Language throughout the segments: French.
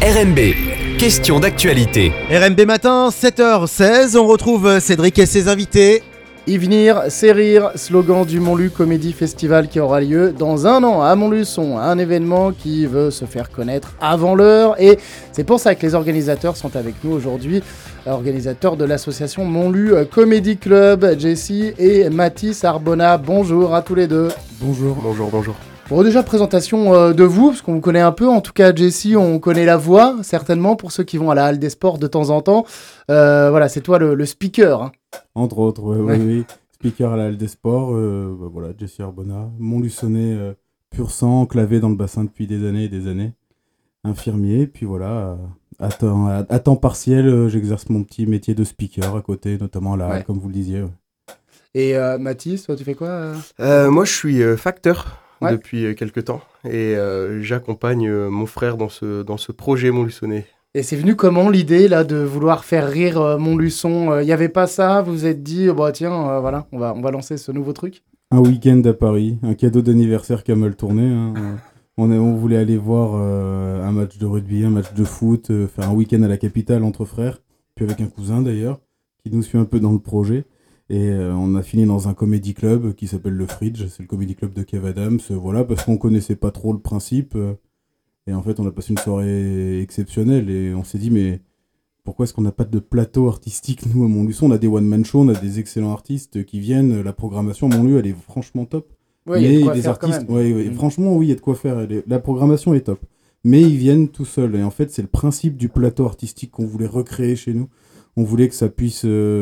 RMB, question d'actualité. RMB Matin, 7h16, on retrouve Cédric et ses invités. Y venir, c'est rire, slogan du Montlu Comedy Festival qui aura lieu dans un an à Montluçon, un événement qui veut se faire connaître avant l'heure et c'est pour ça que les organisateurs sont avec nous aujourd'hui, organisateurs de l'association Montlu Comedy Club, Jessie et Mathis Arbona. Bonjour à tous les deux. Bonjour. Bon, déjà présentation de vous, parce qu'on vous connaît un peu, en tout cas Jessie, on connaît la voix, certainement, pour ceux qui vont à la Halle des Sports de temps en temps. Voilà, c'est toi le speaker. Hein. Entre autres, oui. Speaker à la Halle des Sports, voilà, Jessie Arbona, Montluçonnais pur sang, clavé dans le bassin depuis des années et des années. Infirmier, puis voilà, à temps partiel, j'exerce mon petit métier de speaker à côté, notamment à la Halle, comme vous le disiez. Ouais. Et Mathis, toi tu fais quoi Moi je suis facteur. Ouais. Depuis quelques temps et j'accompagne mon frère dans ce projet Montluçonnais. Et c'est venu comment l'idée là de vouloir faire rire Montluçon? Il n'y avait pas ça? Vous vous êtes dit, bah tiens, voilà, on va lancer ce nouveau truc? Un week-end à Paris, un cadeau d'anniversaire qui a mal tourné. Hein. On voulait aller voir un match de rugby, un match de foot, faire un week-end à la capitale entre frères, puis avec un cousin d'ailleurs, qui nous suit un peu dans le projet. Et on a fini dans un comédie club qui s'appelle le Fridge, c'est le comédie club de Kev Adams, voilà, parce qu'on connaissait pas trop le principe. Et en fait, on a passé une soirée exceptionnelle et on s'est dit, mais pourquoi est-ce qu'on n'a pas de plateau artistique, nous, à Montluçon? On a des one-man shows, on a des excellents artistes qui viennent, la programmation à Montluçon, elle est franchement top. Oui, mais il y a de quoi des faire artistes, quand même. ouais, franchement, oui, il y a de quoi faire. La programmation est top. Mais ils viennent tout seuls. Et en fait, c'est le principe du plateau artistique qu'on voulait recréer chez nous. On voulait que ça puisse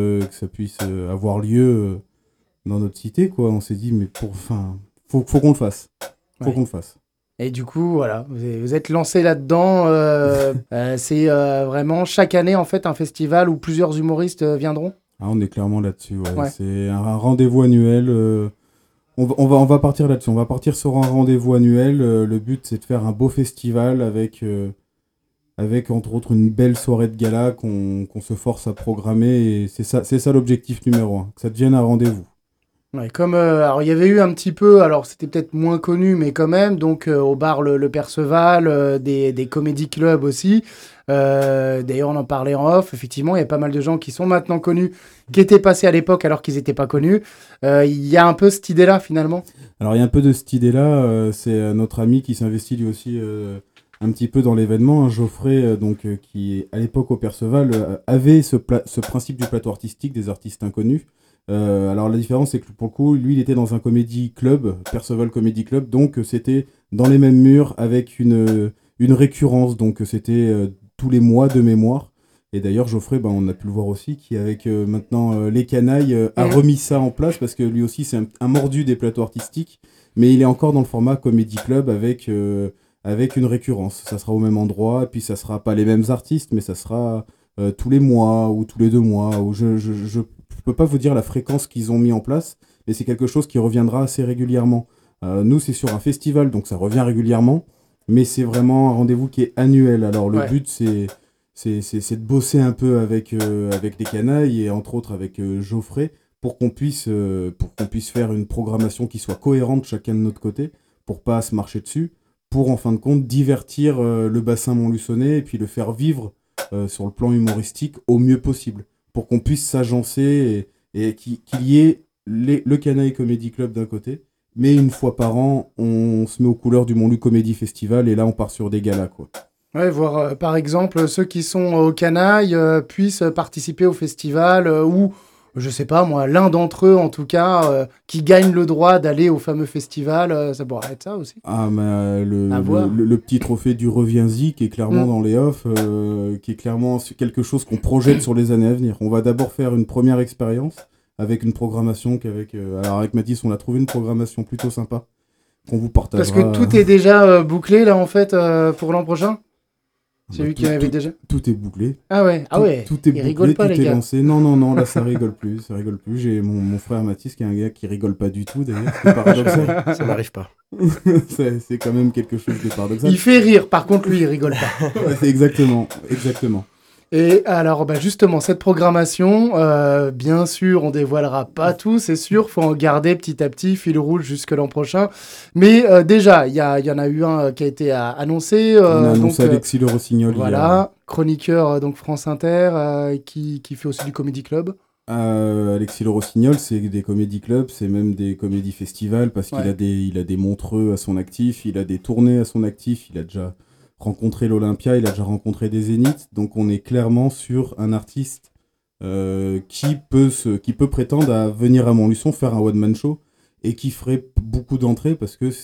avoir lieu dans notre cité, quoi. On s'est dit, mais faut qu'on le fasse. Qu'on le fasse. Et du coup, voilà, vous êtes lancé là-dedans. C'est vraiment chaque année en fait un festival où plusieurs humoristes viendront. Ah, on est clairement là-dessus. Ouais. Ouais. C'est un rendez-vous annuel. On va partir là-dessus. On va partir sur un rendez-vous annuel. Le but, c'est de faire un beau festival avec entre autres une belle soirée de gala qu'on se force à programmer. Et c'est ça l'objectif numéro 1, que ça devienne un rendez-vous. Ouais, comme alors il y avait eu un petit peu, alors c'était peut-être moins connu, mais quand même, donc au bar le Perceval, des comédie clubs aussi. D'ailleurs, on en parlait en off. Effectivement, il y a pas mal de gens qui sont maintenant connus, qui étaient passés à l'époque alors qu'ils n'étaient pas connus. Il y a un peu cette idée-là finalement. Alors il y a un peu de cette idée-là. C'est notre ami qui s'investit lui aussi un petit peu dans l'événement, hein, Geoffrey, qui à l'époque au Perceval avait ce principe du plateau artistique des artistes inconnus. Alors la différence c'est que pour le coup lui il était dans un comédie club, Perceval Comedy Club, donc c'était dans les mêmes murs avec une récurrence, donc c'était tous les mois de mémoire. Et d'ailleurs Geoffrey, on a pu le voir aussi, qui avec maintenant les canailles a remis ça en place, parce que lui aussi c'est un mordu des plateaux artistiques, mais il est encore dans le format Comedy Club avec une récurrence. Ça sera au même endroit, et puis ça sera pas les mêmes artistes, mais ça sera tous les mois ou tous les 2 mois. Ou je peux pas vous dire la fréquence qu'ils ont mis en place, mais c'est quelque chose qui reviendra assez régulièrement. Nous, c'est sur un festival, donc ça revient régulièrement, mais c'est vraiment un rendez-vous qui est annuel. Alors le but, c'est de bosser un peu avec les canailles, et entre autres avec Geoffrey, pour qu'on puisse faire une programmation qui soit cohérente chacun de notre côté, pour pas se marcher dessus, pour en fin de compte divertir le bassin montluçonnais et puis le faire vivre sur le plan humoristique au mieux possible, pour qu'on puisse s'agencer et qu'il y ait le Canaille Comedy Club d'un côté, mais une fois par an, on se met aux couleurs du Montlu Comedy Festival, et là on part sur des galas, quoi. Ouais, voir par exemple ceux qui sont au Canaille puissent participer au festival ou je sais pas moi, l'un d'entre eux en tout cas qui gagne le droit d'aller au fameux festival, ça pourrait être ça aussi. Ah, mais le petit trophée du Reviens-y qui est clairement dans les offs, qui est clairement quelque chose qu'on projette sur les années à venir. On va d'abord faire une première expérience avec une programmation alors avec Mathis, on a trouvé une programmation plutôt sympa qu'on vous partagera. Parce que tout est déjà bouclé là en fait pour l'an prochain. C'est lui qui avait déjà. Tout est bouclé. Ah ouais. Tout est bouclé, rigole pas, tout les est gars. lancé. Non, là ça rigole plus. J'ai mon frère Mathis qui est un gars qui rigole pas du tout d'ailleurs. C'est paradoxal. Ça n'arrive pas. c'est quand même quelque chose de paradoxal. Il fait rire, par contre lui il rigole pas. Exactement. Et alors, justement, cette programmation, bien sûr, on dévoilera pas tout, c'est sûr. Faut en garder petit à petit, fil rouge jusque l'an prochain. Mais déjà, il y en a eu un qui a été annoncé. On a annoncé donc, Alexis Le Rossignol. voilà, chroniqueur donc France Inter, qui fait aussi du Comedy Club. Alexis Le Rossignol, c'est des comédie clubs, c'est même des comédie festivals parce qu'il a des Montreux à son actif, il a des tournées à son actif, il a déjà rencontré l'Olympia, il a déjà rencontré des Zéniths, donc on est clairement sur un artiste qui peut prétendre à venir à Montluçon faire un one-man show et qui ferait beaucoup d'entrées parce que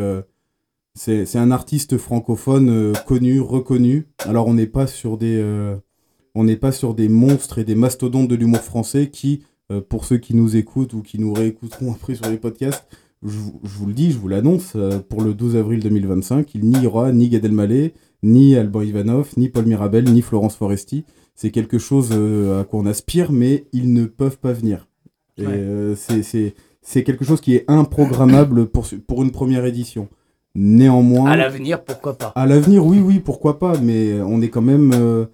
c'est un artiste francophone connu, reconnu. Alors on n'est pas sur des monstres et des mastodontes de l'humour français qui, pour ceux qui nous écoutent ou qui nous réécouteront après sur les podcasts, je vous le dis, je vous l'annonce, pour le 12 avril 2025, il n'y aura ni Gad Elmaleh, ni Alban Ivanov, ni Paul Mirabel, ni Florence Foresti. C'est quelque chose à quoi on aspire, mais ils ne peuvent pas venir. Et c'est quelque chose qui est improgrammable pour une première édition. Néanmoins... À l'avenir, pourquoi pas ? À l'avenir, oui, pourquoi pas, mais on est quand même...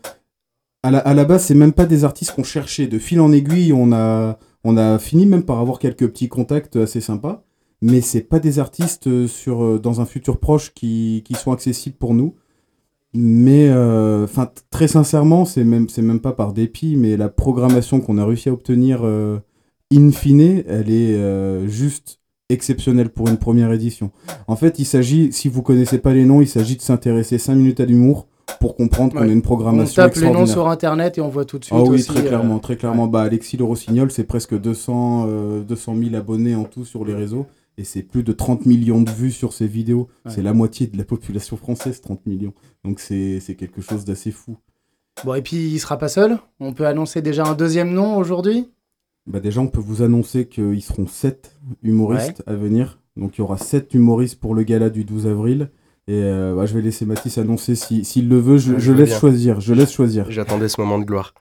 À la base, c'est même pas des artistes qu'on cherchait. De fil en aiguille, on a fini même par avoir quelques petits contacts assez sympas, mais c'est pas des artistes dans un futur proche qui sont accessibles pour nous. Mais très sincèrement, c'est même pas par dépit, mais la programmation qu'on a réussi à obtenir in fine, elle est juste exceptionnelle pour une première édition. En fait, il s'agit, si vous connaissez pas les noms, il s'agit de s'intéresser 5 minutes à l'humour pour comprendre qu'on a une programmation extraordinaire. On tape les noms sur internet et on voit tout de suite aussi. aussi. Très clairement. Ouais. Alexis Le Rossignol, c'est presque 200 000 abonnés en tout sur les réseaux et c'est plus de 30 millions de vues sur ses vidéos. Ouais. C'est la moitié de la population française, 30 millions. Donc c'est quelque chose d'assez fou. Bon, et puis il sera pas seul. On peut annoncer déjà un deuxième nom aujourd'hui. Déjà, on peut vous annoncer qu'ils seront 7 humoristes à venir. Donc il y aura 7 humoristes pour le gala du 12 avril. Et je vais laisser Mathis annoncer s'il le veut. Je laisse choisir. J'attendais ce moment de gloire.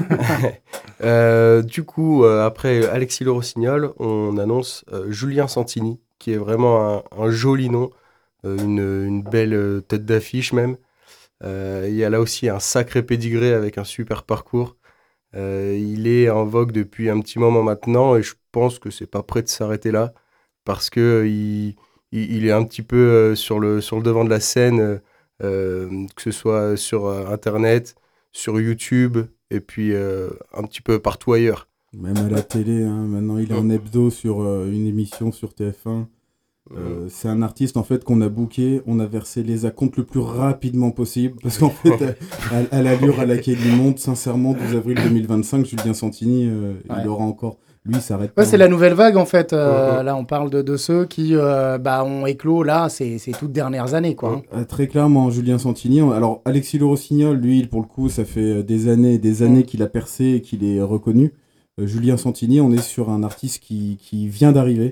Du coup, après Alexis Le Rossignol, on annonce Julien Santini, qui est vraiment un joli nom, une belle tête d'affiche même. Il y a là aussi un sacré pédigré avec un super parcours. Il est en vogue depuis un petit moment maintenant et je pense que c'est pas prêt de s'arrêter là parce que il est un petit peu sur le devant de la scène, que ce soit sur Internet, sur YouTube, et puis un petit peu partout ailleurs. Même à la télé, hein. Maintenant il est en hebdo sur une émission sur TF1. C'est un artiste en fait qu'on a booké, on a versé les acomptes le plus rapidement possible, parce qu'en fait, à l'allure à laquelle il monte, sincèrement, 12 avril 2025, Julien Santini, il aura encore... Lui, il s'arrête pas. C'est la nouvelle vague, en fait. Là, on parle de ceux qui ont éclos, là, ces toutes dernières années, quoi. Très clairement, Julien Santini. Alors, Alexis Le Rossignol, lui, pour le coup, ça fait des années et des années qu'il a percé et qu'il est reconnu. Julien Santini, on est sur un artiste qui vient d'arriver.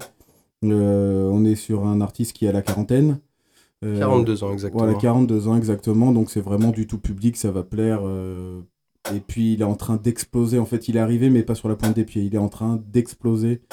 On est sur un artiste qui a la quarantaine. 42 ans, exactement. Voilà, 42 ans, exactement. Donc, c'est vraiment du tout public, ça va plaire... Et puis il est en train d'exploser, en fait il est arrivé mais pas sur la pointe des pieds, il est en train d'exploser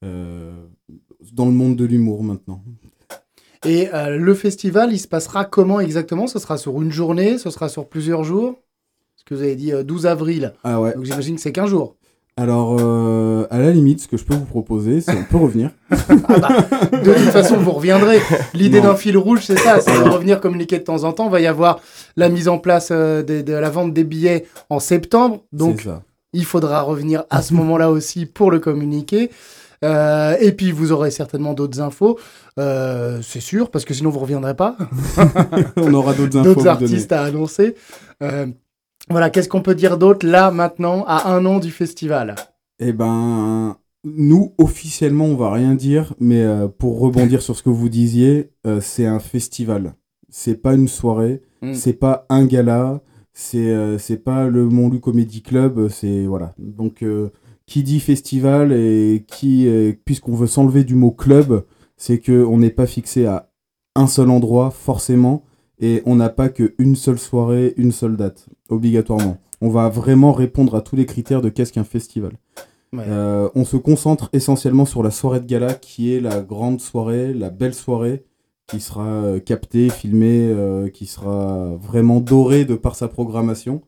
dans le monde de l'humour maintenant. Et le festival il se passera comment exactement ? Ce sera sur une journée, ce sera sur plusieurs jours ? Parce que vous avez dit 12 avril, ah ouais. Donc j'imagine que c'est 15 jours. Alors à la limite ce que je peux vous proposer c'est on peut revenir. De toute façon vous reviendrez. L'idée d'un fil rouge c'est ça, c'est de revenir communiquer de temps en temps. Il va y avoir la mise en place de la vente des billets en septembre, donc il faudra revenir à ce moment-là aussi pour le communiquer. Et puis vous aurez certainement d'autres infos, c'est sûr, parce que sinon vous ne reviendrez pas. On aura d'autres infos. D'autres artistes à annoncer. Voilà, qu'est-ce qu'on peut dire d'autre là, maintenant, à un an du festival ? Eh ben, nous, officiellement, on va rien dire, mais pour rebondir sur ce que vous disiez, c'est un festival. C'est pas une soirée, c'est pas un gala, c'est pas le Montluçon Comedy Club, c'est... Voilà. Donc, qui dit festival et puisqu'on veut s'enlever du mot club, c'est qu'on n'est pas fixé à un seul endroit, forcément, et on n'a pas qu'une seule soirée, une seule date, obligatoirement. On va vraiment répondre à tous les critères de qu'est-ce qu'un festival. Ouais. On se concentre essentiellement sur la soirée de gala, qui est la grande soirée, la belle soirée, qui sera captée, filmée, qui sera vraiment dorée de par sa programmation.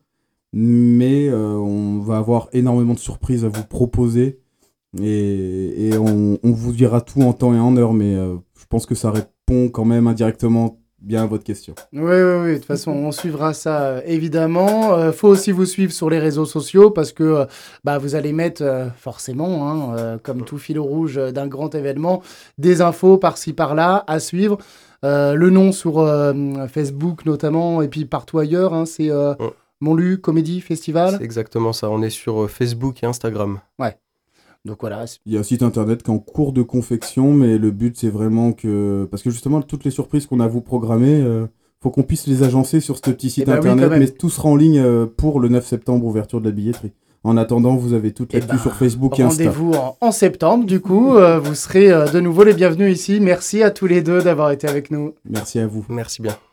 mais on va avoir énormément de surprises à vous proposer et on vous dira tout en temps et en heure, mais je pense que ça répond quand même indirectement bien à votre question. Oui, de toute façon, on suivra ça évidemment. Faut aussi vous suivre sur les réseaux sociaux parce que vous allez mettre forcément, comme tout fil rouge d'un grand événement, des infos par-ci par-là à suivre. Le nom sur Facebook notamment et puis partout ailleurs, c'est Montlu Comédie Festival. C'est exactement ça, on est sur Facebook et Instagram. Ouais. Donc voilà. Il y a un site internet qui est en cours de confection, mais le but c'est vraiment que... Parce que justement, toutes les surprises qu'on a à vous programmer, faut qu'on puisse les agencer sur ce petit site internet, mais tout sera en ligne pour le 9 septembre, ouverture de la billetterie. En attendant, vous avez toute l'actu sur Facebook et Insta. Rendez-vous en septembre, du coup, vous serez de nouveau les bienvenus ici. Merci à tous les deux d'avoir été avec nous. Merci à vous. Merci bien.